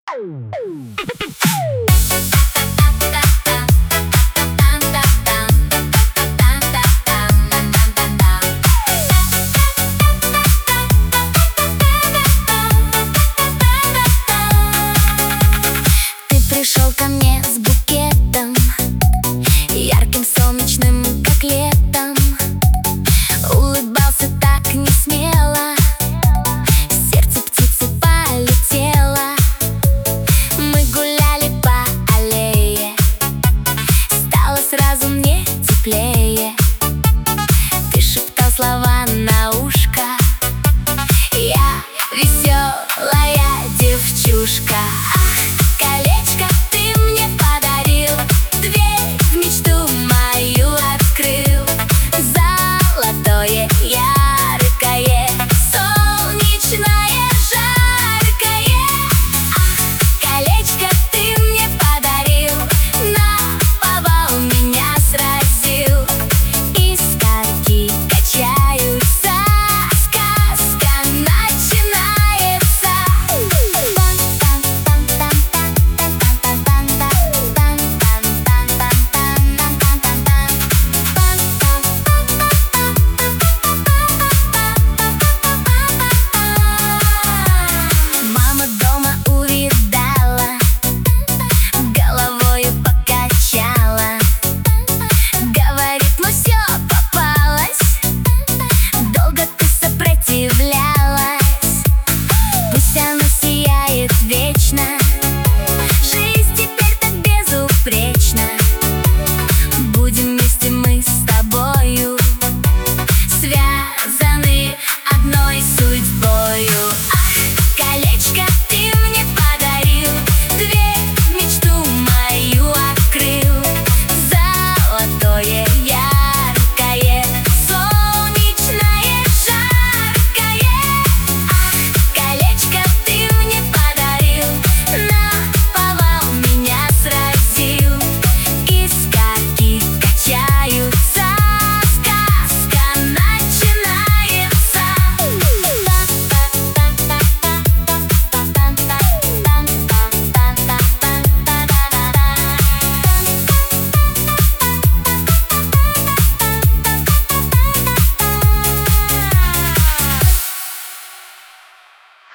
Ты пришел ко мне с букетом, ярким, солнечным, как летом. Улыбался так несмело, сердце птицы полетело. Мы гуляли по аллее, стало сразу мне теплее. Ты шептал слова на ушко, я веселая девчушка.